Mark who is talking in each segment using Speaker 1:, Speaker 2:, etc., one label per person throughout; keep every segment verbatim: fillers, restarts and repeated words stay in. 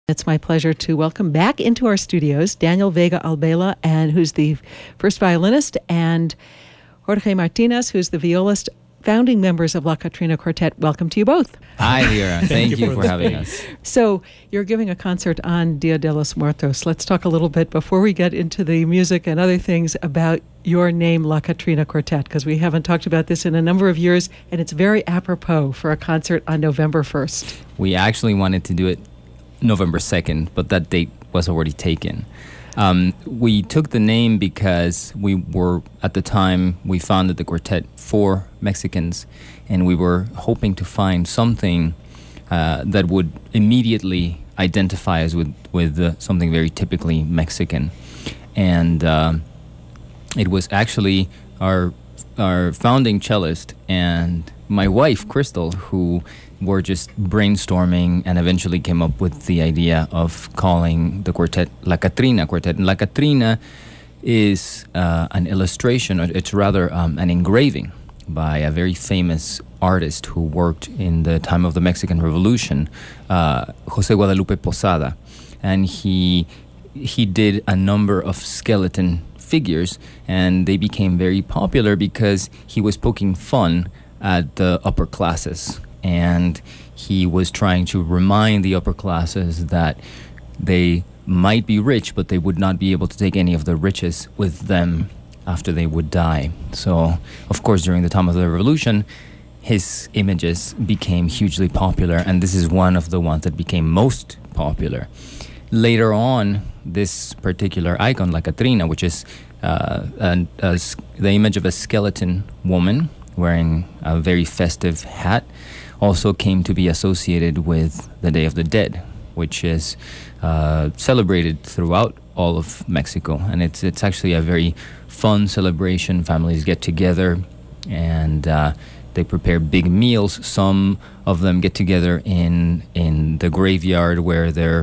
Speaker 1: It's my pleasure to welcome back into our studios Daniel Vega Albela, and who's the first violinist, and Jorge Martinez, who's the violist, founding members of La Catrina Quartet. Welcome to you both.
Speaker 2: Hi, Lyra. Thank, Thank you, you for, for having us.
Speaker 1: So you're giving a concert on Dia de los Muertos. Let's talk a little bit, before we get into the music and other things, about your name, La Catrina Quartet, because we haven't talked about this in a number of years, and it's very apropos for a concert on November first.
Speaker 2: We actually wanted to do it November second, but that date was already taken. Um, we took the name because we were, at the time, we founded the quartet for Mexicans, and we were hoping to find something uh, that would immediately identify us with, with uh, something very typically Mexican. And uh, it was actually our, our founding cellist and my wife, Crystal, who were just brainstorming and eventually came up with the idea of calling the quartet La Catrina Quartet. And La Catrina is uh, an illustration, or it's rather um, an engraving by a very famous artist who worked in the time of the Mexican Revolution, uh, Jose Guadalupe Posada. And he he did a number of skeleton figures, and they became very popular because he was poking fun at the upper classes. And he was trying to remind the upper classes that they might be rich, but they would not be able to take any of the riches with them after they would die. So, of course, during the time of the Revolution, his images became hugely popular, and this is one of the ones that became most popular. Later on, this particular icon, La Catrina, which is uh, an, a, the image of a skeleton woman wearing a very festive hat, also came to be associated with the Day of the Dead, which is uh, celebrated throughout all of Mexico. And it's it's actually a very fun celebration. Families get together and uh, they prepare big meals. Some of them get together in in the graveyard where their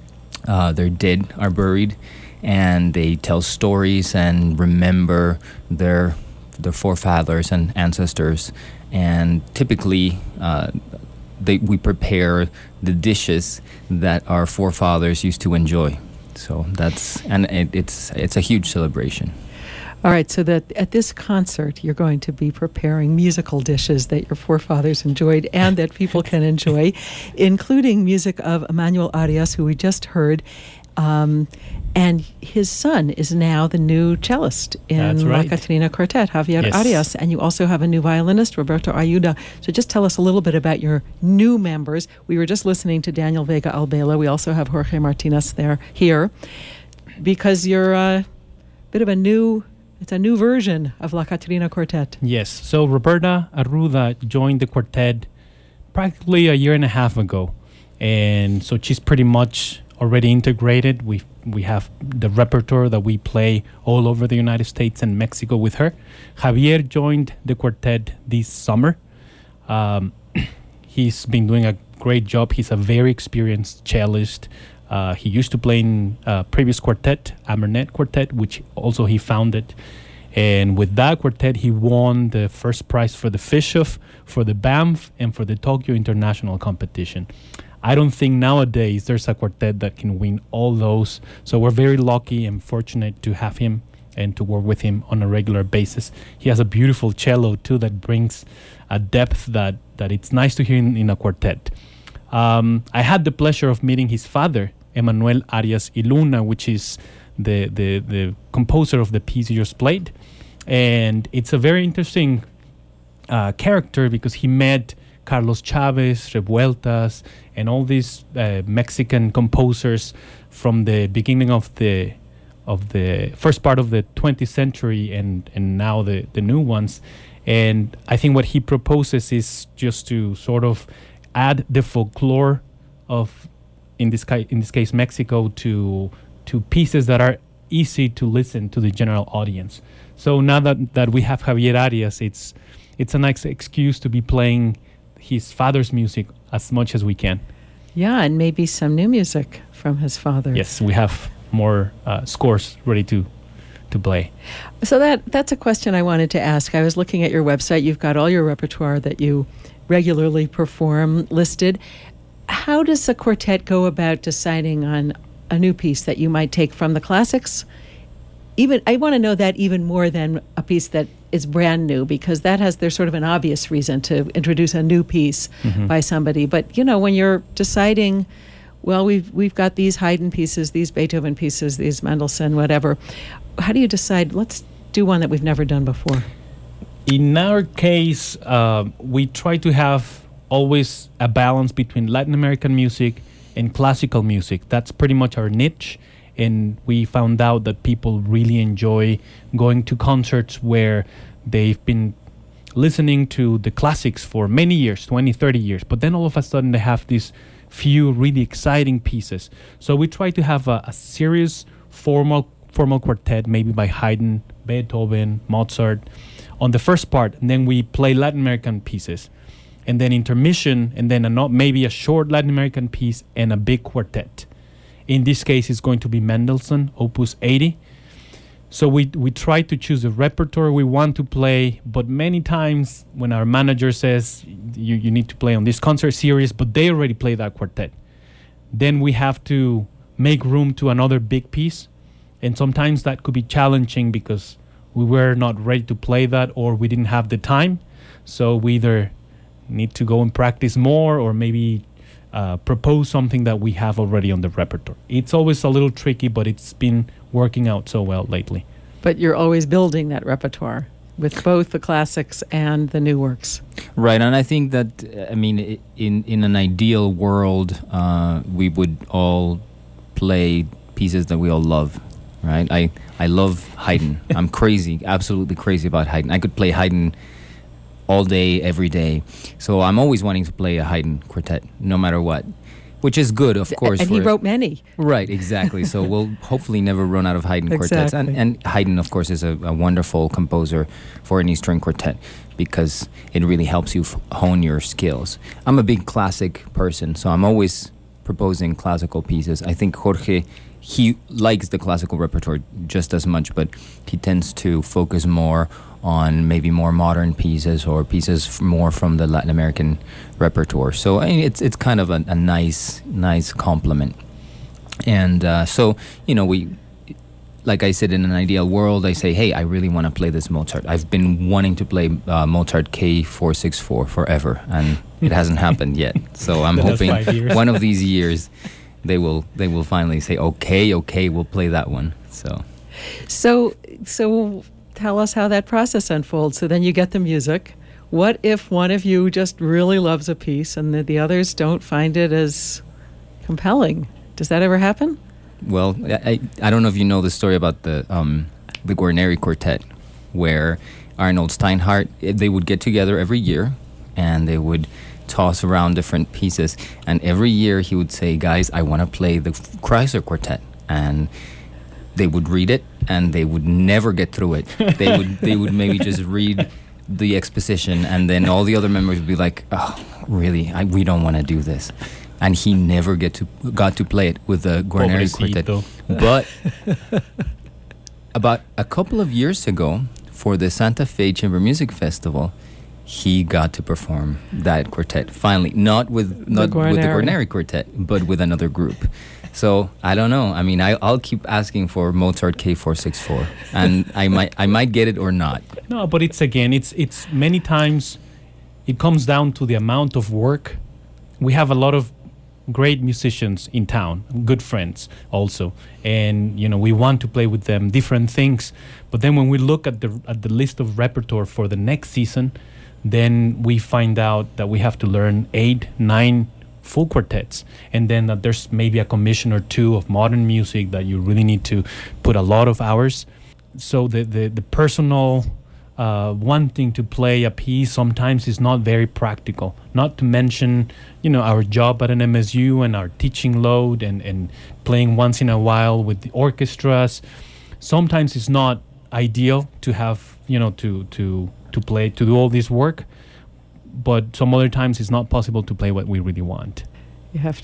Speaker 2: uh, their dead are buried, and they tell stories and remember their their forefathers and ancestors. And typically, uh, they, we prepare the dishes that our forefathers used to enjoy. So that's, and it, it's it's a huge celebration.
Speaker 1: All right, so that at this concert, you're going to be preparing musical dishes that your forefathers enjoyed and that people can enjoy, including music of Emmanuel Arias, who we just heard. Um, and his son is now the new cellist in
Speaker 3: right.
Speaker 1: La Catrina Quartet, Javier
Speaker 3: Yes.
Speaker 1: Arias. And you also have a new violinist, Roberto Ayuda. So just tell us a little bit about your new members. We were just listening to Daniel Vega Albela. We also have Jorge Martinez there here, because you're a bit of a new, it's a new version of La Catrina Quartet.
Speaker 3: Yes. So Roberta Arruda joined the quartet practically a year and a half ago. And so she's pretty much already integrated. We we have the repertoire that we play all over the United States and Mexico with her. Javier joined the quartet this summer. Um, he's been doing a great job. He's a very experienced cellist. Uh, he used to play in uh, previous quartet, Amernet Quartet, which also he founded. And with that quartet, he won the first prize for the Fischoff, for the Banff, and for the Tokyo International Competition. I don't think nowadays there's a quartet that can win all those. So we're very lucky and fortunate to have him and to work with him on a regular basis. He has a beautiful cello, too, that brings a depth that, that it's nice to hear in, in a quartet. Um, I had the pleasure of meeting his father, Emmanuel Arias y Luna, which is the, the, the composer of the piece you just played. And it's a very interesting uh, character because he met Carlos Chavez, Revueltas, and all these uh, Mexican composers from the beginning of the of the first part of the twentieth century and, and now the, the new ones. And I think what he proposes is just to sort of add the folklore of, in this, ca- in this case, Mexico, to to pieces that are easy to listen to the general audience. So now that, that we have Javier Arias, it's it's a nice excuse to be playing his father's music as much as we can.
Speaker 1: Yeah, and maybe some new music from his father.
Speaker 3: Yes, we have more uh, scores ready to to play.
Speaker 1: So that that's a question I wanted to ask. I was looking at your website. You've got all your repertoire that you regularly perform listed. how does a quartet go about deciding on a new piece that you might take from the classics? Even I want to know that even more than a piece that is brand new, because that has there's sort of an obvious reason to introduce a new piece mm-hmm. by somebody. But you know, when you're deciding, well, we've we've got these Haydn pieces, these Beethoven pieces, these Mendelssohn, whatever. How do you decide? Let's do one that we've never done before.
Speaker 3: In our case, uh, we try to have always a balance between Latin American music and classical music. That's pretty much our niche. And we found out that people really enjoy going to concerts where they've been listening to the classics for many years, twenty, thirty years. But then all of a sudden they have these few really exciting pieces. So we try to have a, a serious formal formal quartet, maybe by Haydn, Beethoven, Mozart, on the first part. And then we play Latin American pieces. And then intermission, and then a not, maybe a short Latin American piece and a big quartet. In this case, it's going to be Mendelssohn, Opus eighty. So we we try to choose a repertoire we want to play, but many times when our manager says, you, you need to play on this concert series, but they already play that quartet, then we have to make room to another big piece. And sometimes that could be challenging because we were not ready to play that or we didn't have the time. So we either need to go and practice more or maybe Uh, propose something that we have already on the repertoire. It's always a little tricky, but it's been working out so well lately.
Speaker 1: But you're always building that repertoire with both the classics and the new works.
Speaker 2: Right, and I think that, I mean, in, in an ideal world, uh, we would all play pieces that we all love, right? I, I love Haydn. I'm crazy, absolutely crazy about Haydn. I could play Haydn all day, every day. So I'm always wanting to play a Haydn quartet, no matter what, which is good, of course.
Speaker 1: And
Speaker 2: for
Speaker 1: he wrote many.
Speaker 2: Right, exactly. So we'll hopefully never run out of Haydn quartets.
Speaker 1: Exactly.
Speaker 2: And, and Haydn, of course, is a, a wonderful composer for any string quartet because it really helps you f- hone your skills. I'm a big classic person, so I'm always proposing classical pieces. I think Jorge, he likes the classical repertoire just as much, but he tends to focus more on maybe more modern pieces or pieces f- more from the Latin American repertoire. So I mean, it's it's kind of a, a nice nice complement. And uh, so, you know, we, like I said, in an ideal world, I say, hey, I really want to play this Mozart. I've been wanting to play uh, Mozart K four sixty-four forever, and it hasn't happened yet. So I'm hoping one of these years they will they will finally say, okay, okay, we'll play that one. So,
Speaker 1: so, so. Tell us how that process unfolds. So then you get the music. What if one of you just really loves a piece and the, the others don't find it as compelling? Does that ever happen?
Speaker 2: Well, I, I don't know if you know the story about the um, the Guarneri Quartet, where Arnold Steinhardt, they would get together every year and they would toss around different pieces. And every year he would say, guys, I want to play the Kreisler Quartet. And they would read it and they would never get through it. They would they would maybe just read the exposition and then all the other members would be like, oh, really? I, we don't want to do this. And he never get to got to play it with the Guarneri Quartet. But about a couple of years ago, for the Santa Fe Chamber Music Festival, he got to perform that quartet. Finally, not with not
Speaker 1: the
Speaker 2: with the Guarneri Quartet, but with another group. So I don't know. I mean, I, I'll keep asking for Mozart K four sixty-four, and I might I might get it or not.
Speaker 3: No, but it's again, it's it's many times it comes down to the amount of work. We have a lot of great musicians in town, good friends also, and you know we want to play with them different things. But then when we look at the at the list of repertoire for the next season, then we find out that we have to learn eight, nine full quartets, and then that there's maybe a commission or two of modern music that you really need to put a lot of hours. So the the, the personal uh, wanting to play a piece sometimes is not very practical. Not to mention, you know, our job at an M S U and our teaching load and, and playing once in a while with the orchestras. Sometimes it's not ideal to have, you know, to to to play, to do all this work. But some other times it's not possible to play what we really want.
Speaker 1: You have to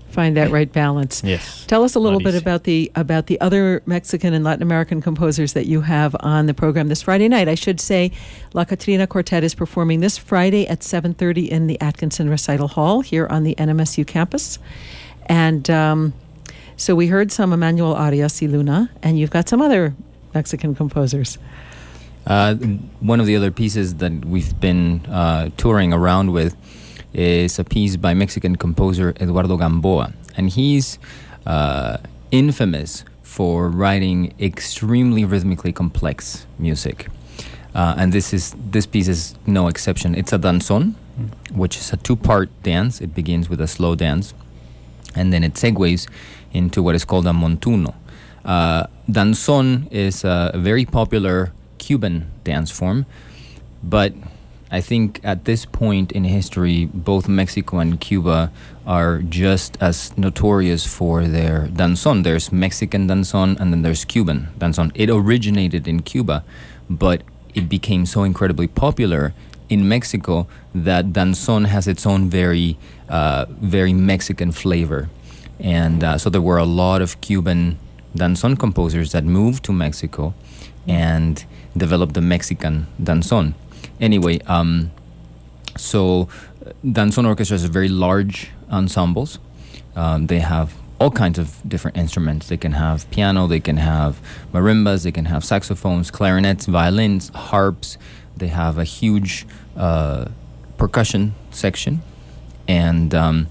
Speaker 1: find that right balance.
Speaker 3: Yes.
Speaker 1: Tell us a little
Speaker 3: Not
Speaker 1: bit
Speaker 3: easy.
Speaker 1: about the about the other Mexican and Latin American composers that you have on the program this Friday night. I should say La Catrina Quartet is performing this Friday at seven thirty in the Atkinson Recital Hall here on the N M S U campus. And um, so we heard some Emmanuel Arias y Luna, and you've got some other Mexican composers.
Speaker 2: Uh, one of the other pieces that we've been uh, touring around with is a piece by Mexican composer Eduardo Gamboa. And he's uh, infamous for writing extremely rhythmically complex music. Uh, and this is this piece is no exception. It's a danzón, mm. which is a two-part dance. It begins with a slow dance, and then it segues into what is called a montuno. Uh, danzón is a very popular Cuban dance form, but I think at this point in history, both Mexico and Cuba are just as notorious for their danzón. There's Mexican danzón and then there's Cuban danzón. It originated in Cuba, but it became so incredibly popular in Mexico that danzón has its own very, uh, very Mexican flavor. And uh, so there were a lot of Cuban danzón composers that moved to Mexico and developed the Mexican danzón. Anyway, um, so danzón orchestras are very large ensembles. Um, they have all kinds of different instruments. They can have piano, they can have marimbas, they can have saxophones, clarinets, violins, harps. They have a huge uh, percussion section. And um,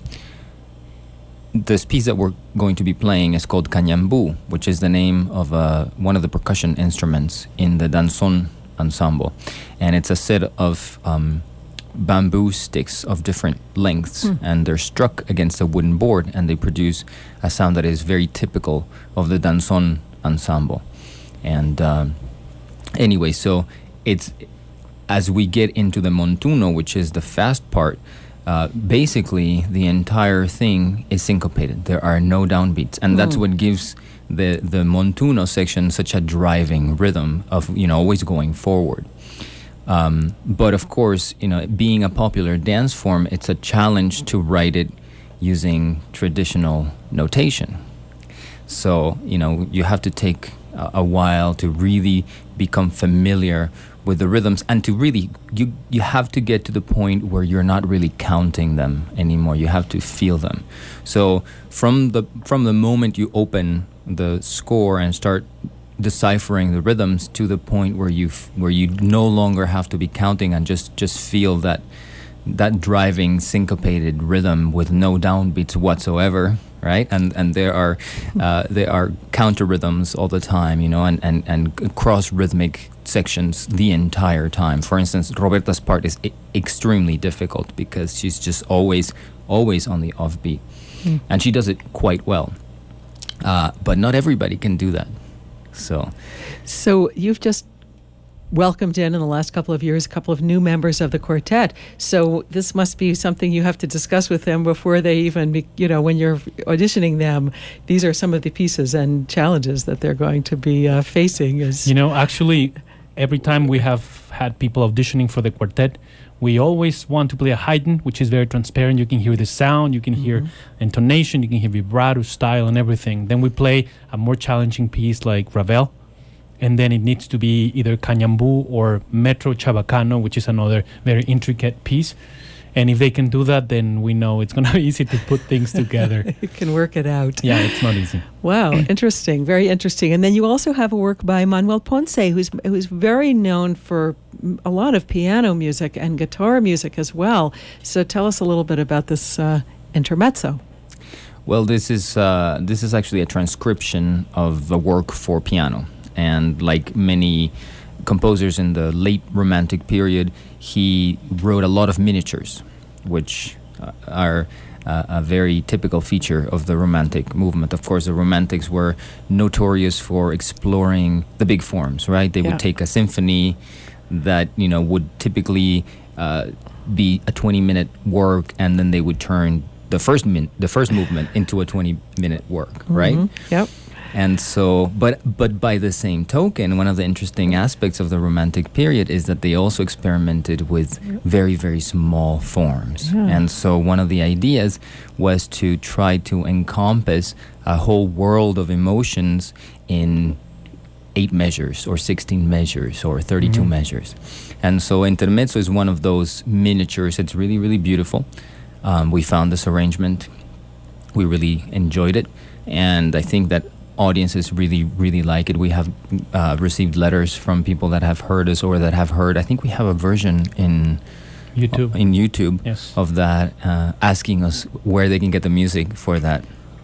Speaker 2: this piece that we're going to be playing is called Cañambú, which is the name of uh, one of the percussion instruments in the danzón ensemble. And it's a set of um, bamboo sticks of different lengths, mm. and they're struck against a wooden board, and they produce a sound that is very typical of the danzón ensemble. And um, anyway, so it's as we get into the montuno, which is the fast part, uh, basically the entire thing is syncopated. There are no downbeats, and mm. that's what gives the the montuno section such a driving rhythm of, you know, always going forward. Um, but of course, you know, being a popular dance form, it's a challenge to write it using traditional notation. So, you know, you have to take a, a while to really become familiar with the rhythms, and to really, you you have to get to the point where you're not really counting them anymore. You have to feel them. So from the from the moment you open the score and start deciphering the rhythms to the point where you where you no longer have to be counting and just just feel that that driving syncopated rhythm with no downbeats whatsoever, right? And and there are uh, there are counter rhythms all the time, you know, and and and cross rhythmic sections the entire time. For instance, Roberta's part is I- extremely difficult because she's just always always on the offbeat, mm. and she does it quite well. Uh, but not everybody can do that. So,
Speaker 1: so you've just welcomed in in the last couple of years a couple of new members of the quartet. So this must be something you have to discuss with them before they even, be, you know, when you're auditioning them. These are some of the pieces and challenges that they're going to be uh, facing. As
Speaker 3: you know, actually, every time we have had people auditioning for the quartet, we always want to play a Haydn, which is very transparent. You can hear the sound, you can mm-hmm. hear intonation, you can hear vibrato, style, and everything. Then we play a more challenging piece like Ravel, and then it needs to be either Cañambú or Metro Chabacano, which is another very intricate piece. And if they can do that, then we know it's going to be easy to put things together.
Speaker 1: You can work it out.
Speaker 3: Yeah, it's not easy.
Speaker 1: Wow, interesting, very interesting. And then you also have a work by Manuel Ponce, who's who's very known for a lot of piano music and guitar music as well. So tell us a little bit about this uh, intermezzo.
Speaker 2: Well, this is uh, this is actually a transcription of a work for piano. And like many composers in the late Romantic period, he wrote a lot of miniatures, which uh, are uh, a very typical feature of the Romantic movement. Of course, the Romantics were notorious for exploring the big forms, right? They yeah. would take a symphony that, you know, would typically uh, be a twenty-minute work, and then they would turn the first min- the first movement into a twenty-minute work, right?
Speaker 1: Mm-hmm. Yep.
Speaker 2: And so, but but by the same token, one of the interesting aspects of the Romantic period is that they also experimented with very, very small forms.
Speaker 1: Yeah.
Speaker 2: And so one of the ideas was to try to encompass a whole world of emotions in eight measures or sixteen measures or thirty-two
Speaker 3: Mhm.
Speaker 2: measures. And so Intermezzo is one of those miniatures. It's really, really beautiful. Um, we found this arrangement. We really enjoyed it. And I think that audiences really, really like it. We have uh, received letters from people that have heard us or that have heard. I think we have a version in
Speaker 3: YouTube.
Speaker 2: in YouTube
Speaker 3: Yes.
Speaker 2: of that, uh, asking us where they can get the music for that.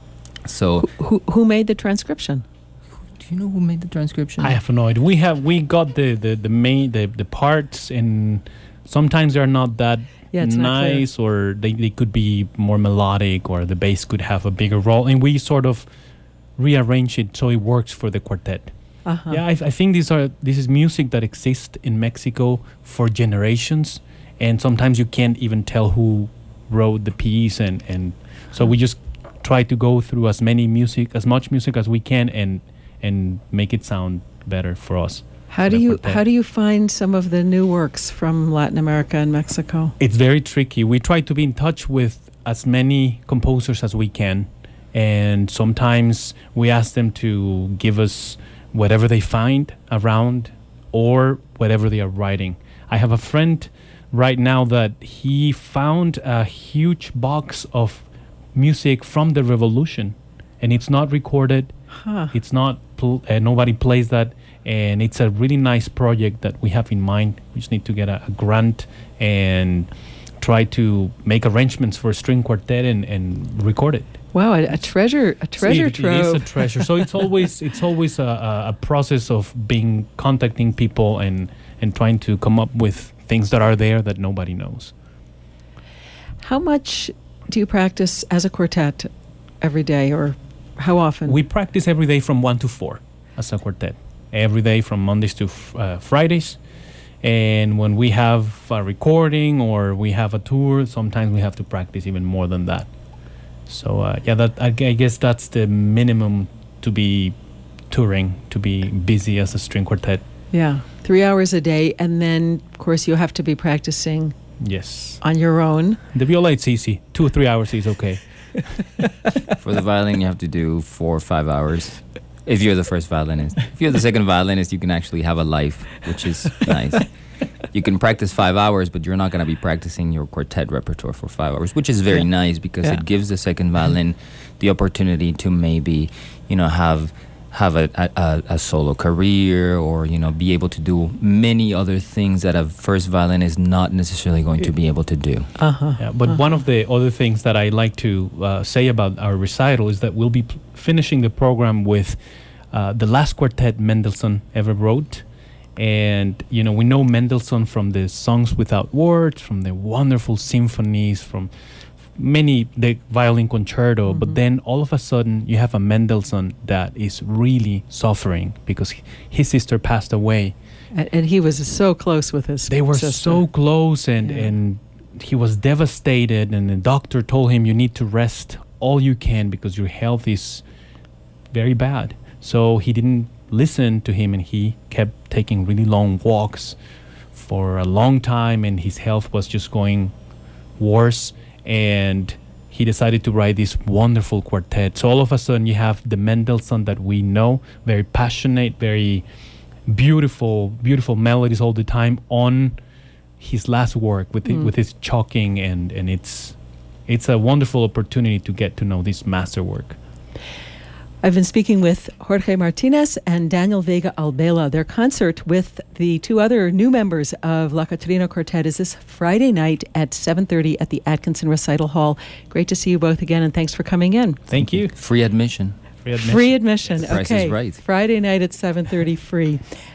Speaker 2: So,
Speaker 1: Who, who, who made the transcription?
Speaker 2: do you know who made the transcription?
Speaker 3: I have no idea. We have we got the the the main the, the parts, and sometimes they're not that
Speaker 1: Yeah, it's not clear.
Speaker 3: nice, or they, they could be more melodic, or the bass could have a bigger role, and we sort of rearrange it so it works for the quartet.
Speaker 1: Uh-huh.
Speaker 3: Yeah, I, I think these are this is music that exists in Mexico for generations, and sometimes you can't even tell who wrote the piece, and, and so we just try to go through as many music, as much music as we can, and and make it sound better for us.
Speaker 1: How
Speaker 3: for
Speaker 1: do
Speaker 3: the
Speaker 1: you
Speaker 3: quartet.
Speaker 1: how do you find some of the new works from Latin America and Mexico?
Speaker 3: It's very tricky. We try to be in touch with as many composers as we can, and sometimes we ask them to give us whatever they find around or whatever they are writing. I have a friend right now that he found a huge box of music from the Revolution, and it's not recorded.
Speaker 1: Huh.
Speaker 3: It's not pl- uh, nobody plays that, and it's a really nice project that we have in mind. We just need to get a, a grant and try to make arrangements for a string quartet and, and record it.
Speaker 1: Wow, a, a treasure a treasure
Speaker 3: it,
Speaker 1: trove.
Speaker 3: It is a treasure. So it's always it's always a, a, a process of being contacting people and and trying to come up with things that are there that nobody knows.
Speaker 1: How much do you practice as a quartet every day, or how often?
Speaker 3: We practice every day from one to four as a quartet. Every day from Mondays to f- uh, Fridays. And when we have a recording or we have a tour, sometimes we have to practice even more than that. So uh, yeah, that I, I guess that's the minimum to be touring, to be busy as a string quartet.
Speaker 1: Yeah, three hours a day, and then of course you have to be practicing
Speaker 3: Yes.
Speaker 1: on your own.
Speaker 3: The viola, it's easy. Two or three hours is okay.
Speaker 2: For the violin, you have to do four or five hours. If you're the first violinist. If you're the second violinist, you can actually have a life, which is nice. You can practice five hours, but you're not going to be practicing your quartet repertoire for five hours, which is very
Speaker 1: Yeah.
Speaker 2: nice because
Speaker 1: Yeah.
Speaker 2: it gives the second violin the opportunity to maybe, you know, have have a, a, a solo career, or, you know, be able to do many other things that a first violin is not necessarily going to be able to do.
Speaker 1: Uh-huh.
Speaker 3: Yeah, but one of the other things that I like to uh, say about our recital is that we'll be p- finishing the program with uh, the last quartet Mendelssohn ever wrote. And, you know, we know Mendelssohn from the Songs Without Words, from the wonderful symphonies, from many, the violin concerto.
Speaker 1: Mhm.
Speaker 3: But then all of a sudden you have a Mendelssohn that is really suffering because h- his sister passed away.
Speaker 1: And, and he was so close with his
Speaker 3: They were
Speaker 1: sister.
Speaker 3: so close, and,
Speaker 1: Yeah.
Speaker 3: and he was devastated, and the doctor told him, you need to rest all you can because your health is very bad. So he didn't listen to him, and he kept taking really long walks for a long time, and his health was just going worse, and he decided to write this wonderful quartet. So all of a sudden you have the Mendelssohn that we know, very passionate, very beautiful, beautiful melodies all the time on his last work with it,
Speaker 1: Mm.
Speaker 3: with his chalking, and and it's it's a wonderful opportunity to get to know this masterwork.
Speaker 1: I've been speaking with Jorge Martinez and Daniel Vega Albela. Their concert with the two other new members of La Catrina Quartet is this Friday night at seven thirty at the Atkinson Recital Hall. Great to see you both again, and thanks for coming in.
Speaker 3: Thank you.
Speaker 2: Free admission.
Speaker 3: Free admission.
Speaker 1: Free admission.
Speaker 2: The price
Speaker 1: Okay.
Speaker 2: is right.
Speaker 1: Friday night at seven thirty, free.